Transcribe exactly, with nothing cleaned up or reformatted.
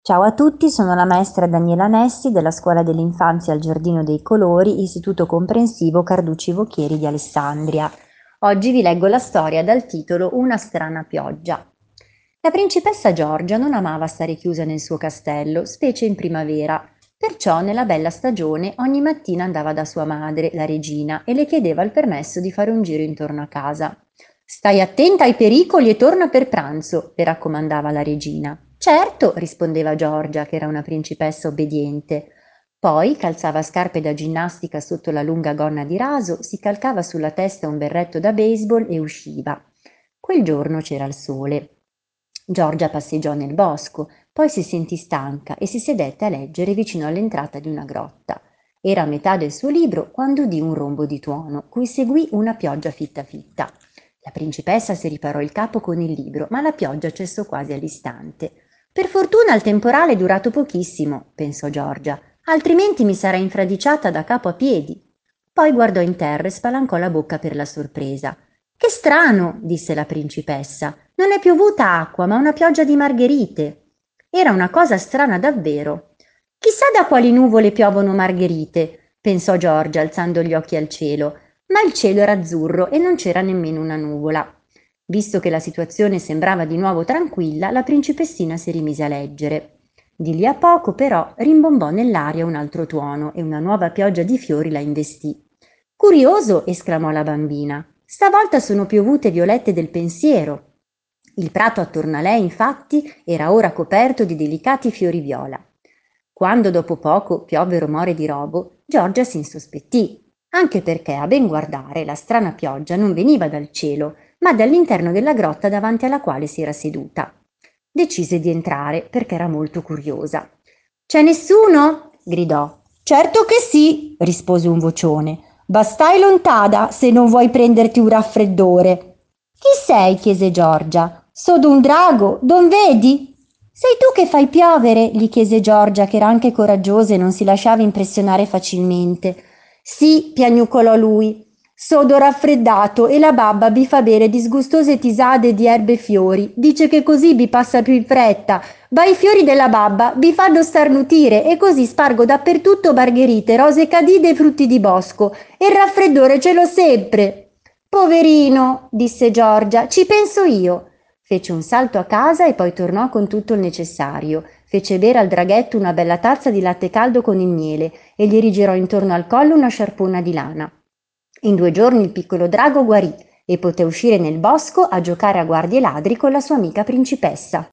Ciao a tutti, sono la maestra Daniela Nessi della Scuola dell'Infanzia al Giardino dei Colori, Istituto Comprensivo Carducci Vocchieri di Alessandria. Oggi vi leggo la storia dal titolo Una strana pioggia. La principessa Giorgia non amava stare chiusa nel suo castello, specie in primavera. Perciò nella bella stagione ogni mattina andava da sua madre, la regina, e le chiedeva il permesso di fare un giro intorno a casa. Stai attenta ai pericoli e torna per pranzo, le raccomandava la regina. Certo, rispondeva Giorgia, che era una principessa obbediente. Poi calzava scarpe da ginnastica sotto la lunga gonna di raso, si calcava sulla testa un berretto da baseball e usciva. Quel giorno c'era il sole. Giorgia passeggiò nel bosco, poi si sentì stanca e si sedette a leggere vicino all'entrata di una grotta. Era a metà del suo libro quando udì un rombo di tuono, cui seguì una pioggia fitta fitta. La principessa si riparò il capo con il libro, ma la pioggia cessò quasi all'istante. Per fortuna il temporale è durato pochissimo, pensò Giorgia, altrimenti mi sarei infradiciata da capo a piedi. Poi guardò in terra e spalancò la bocca per la sorpresa. Che strano, disse la principessa, non è piovuta acqua, ma una pioggia di margherite. Era una cosa strana davvero. Chissà da quali nuvole piovono margherite, pensò Giorgia alzando gli occhi al cielo, ma il cielo era azzurro e non c'era nemmeno una nuvola. Visto che la situazione sembrava di nuovo tranquilla, la principessina si rimise a leggere. Di lì a poco, però, rimbombò nell'aria un altro tuono e una nuova pioggia di fiori la investì. Curioso, esclamò la bambina. Stavolta sono piovute violette del pensiero. Il prato attorno a lei, infatti, era ora coperto di delicati fiori viola. Quando dopo poco piovve rumore di robo, Giorgia si insospettì, anche perché a ben guardare la strana pioggia non veniva dal cielo, ma dall'interno della grotta davanti alla quale si era seduta. Decise di entrare perché era molto curiosa. C'è nessuno? Gridò. Certo che sì, rispose un vocione. Bastai lontana se non vuoi prenderti un raffreddore. Chi sei? Chiese Giorgia. Sono un drago, non vedi? Sei tu che fai piovere? Gli chiese Giorgia, che era anche coraggiosa e non si lasciava impressionare facilmente. Sì, piagnucolò lui. Sodo raffreddato e la babba vi fa bere disgustose tisade di erbe e fiori. Dice che così vi passa più in fretta. Ma i fiori della babba vi fanno starnutire e così spargo dappertutto margherite, rose cadide e frutti di bosco. E il raffreddore ce l'ho sempre. Poverino, disse Giorgia, ci penso io. Fece un salto a casa e poi tornò con tutto il necessario. Fece bere al draghetto una bella tazza di latte caldo con il miele e gli rigirò intorno al collo una sciarpona di lana. In due giorni il piccolo drago guarì e poté uscire nel bosco a giocare a guardie ladri con la sua amica principessa.